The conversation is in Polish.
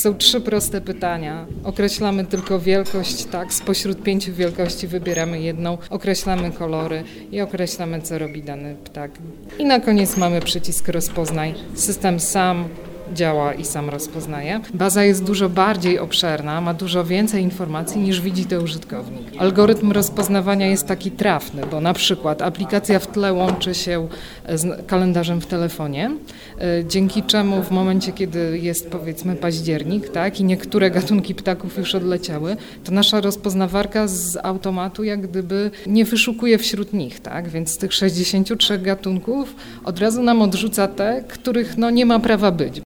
Są 3 proste pytania. Określamy tylko wielkość, tak, spośród 5 wielkości wybieramy jedną, określamy kolory i określamy, co robi dany ptak. I na koniec mamy przycisk rozpoznaj. System sam działa i sam rozpoznaje. Baza jest dużo bardziej obszerna, ma dużo więcej informacji niż widzi to użytkownik. Algorytm rozpoznawania jest taki trafny, bo na przykład aplikacja w tle łączy się z kalendarzem w telefonie, dzięki czemu w momencie, kiedy jest powiedzmy październik, tak, i niektóre gatunki ptaków już odleciały, to nasza rozpoznawarka z automatu jak gdyby nie wyszukuje wśród nich, tak, więc z tych 63 gatunków od razu nam odrzuca te, których nie ma prawa być.